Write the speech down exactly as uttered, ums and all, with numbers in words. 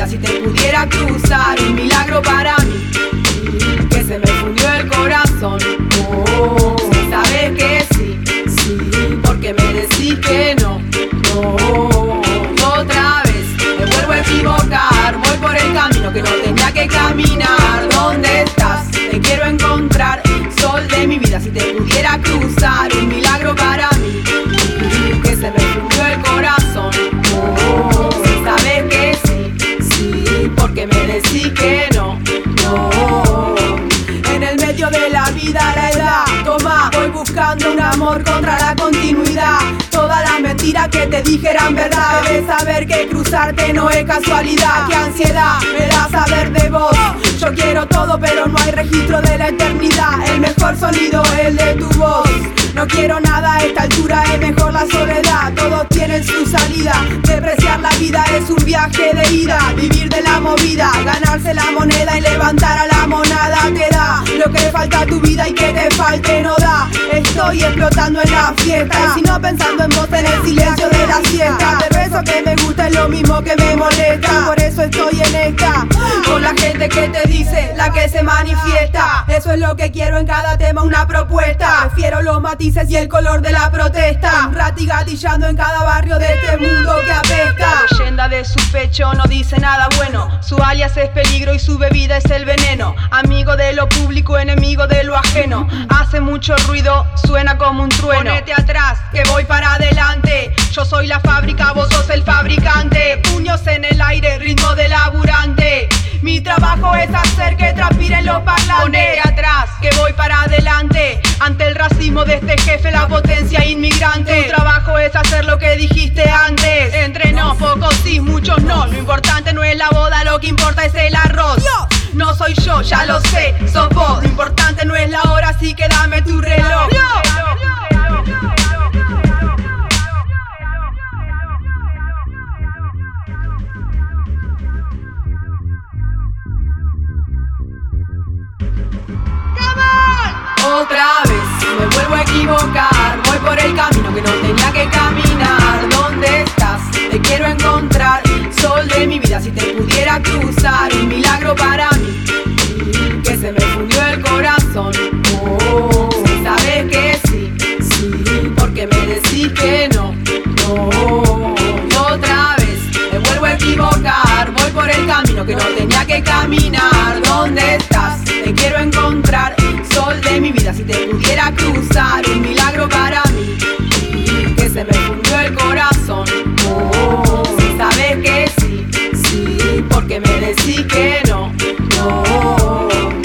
vida si te pudiera cruzar. Un milagro para mí, que se me fundió el corazón. Oh, si sabes que sí, sí, porque me decís que no, no. Y otra vez me vuelvo a equivocar, voy por el camino que no tenía que caminar. ¿Dónde estás? Te quiero encontrar, sol de mi vida si te pudiera cruzar. Un milagro para mí, que se me fundió el corazón. Oh, si sabes que sí, sí, porque me decís que no, no. En el medio de la vida la edad toma, voy buscando un amor contra la continuidad. Todas las mentiras que te dije eran verdad. Debes saber que cruzarte no es casualidad. Qué ansiedad me da saber de vos. Yo quiero todo pero no hay registro de la eternidad. El mejor sonido es el de tu voz. No quiero nada a esta altura, es mejor la soledad. Todos tienen su salida, despreciar la vida es un viaje de ida. Vivir de la movida, ganarse la moneda y levantar a la monada. Te da lo que falta a tu vida y que te falte no da. Estoy explotando en la fiesta y si no pensando en vos en el silencio de la siesta. Pero eso que me gusta es lo mismo que me molesta. Por eso estoy en esta, con la gente que te dice, la que se manifiesta. Eso es lo que quiero en cada tema, una propuesta. Prefiero los matices y el color de la protesta. Un rati gatillando en cada barrio de este mundo que apesta. La leyenda de su pecho no dice nada bueno. Su alias es peligro y su bebida es el veneno. Amigo de lo público, enemigo de lo ajeno. Hace mucho ruido, suena como un trueno. Ponete atrás, que voy para adelante. Yo soy la fábrica, vos sos el fabricante. Puños en el aire, ritmo de laburante. Mi trabajo es hacer que transpiren los parlantes. Ponete atrás, que voy para adelante. Ante el racismo de este jefe, la potencia inmigrante. Tu trabajo es hacer lo que dijiste antes. Entre nos, pocos sí, muchos no. Lo importante no es la boda, lo que importa es el arroz. No soy yo, ya lo sé, sos vos. Lo importante no es la hora, así que dame tu reloj. Otra vez me vuelvo a equivocar, voy por el camino que no tenía que caminar. ¿Dónde estás? Te quiero encontrar, sol de mi vida si te pudiera cruzar. Un milagro para mí, que se me fundió el corazón. Oh, si sabes que sí, sí, porque me decís que no, no. Y otra vez me vuelvo a equivocar, voy por el camino que no tenía que caminar. ¿Dónde estás? Te quiero encontrar, sol de mi vida si te pudiera cruzar. Un milagro para mí, que se me fundió el corazón. Oh, si sabes que sí, sí, porque me decís que no, no.